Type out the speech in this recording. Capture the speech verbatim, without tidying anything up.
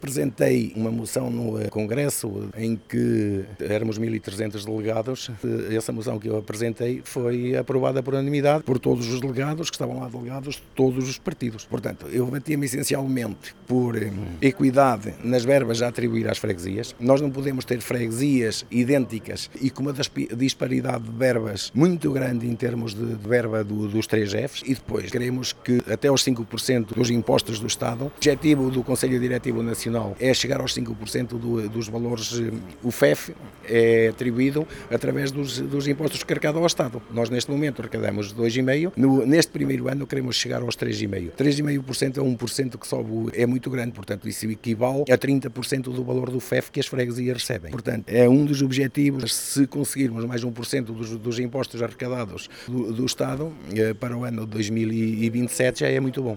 Apresentei uma moção no Congresso em que éramos mil e trezentos delegados. Essa moção que eu apresentei foi aprovada por unanimidade por todos os delegados, que estavam lá delegados de todos os partidos. Portanto, eu batia-me essencialmente por equidade nas verbas a atribuir às freguesias. Nós não podemos ter freguesias idênticas e com uma disparidade de verbas muito grande em termos de verba do, dos três Fs, e depois queremos que até aos cinco por cento dos impostos do Estado, o objetivo do Conselho Diretivo Nacional é chegar aos cinco por cento do, dos valores. O F E F é atribuído através dos, dos impostos carregados ao Estado. Nós neste momento arrecadamos dois vírgula cinco por cento, neste primeiro ano queremos chegar aos três vírgula cinco por cento. três vírgula cinco por cento é um por cento que sobe, é muito grande, portanto isso equivale a trinta por cento do valor do F E F que as freguesias recebem. Portanto, é um dos objetivos. Se conseguirmos mais um por cento dos, dos impostos arrecadados do, do Estado para o ano de dois mil e vinte e sete, já é muito bom.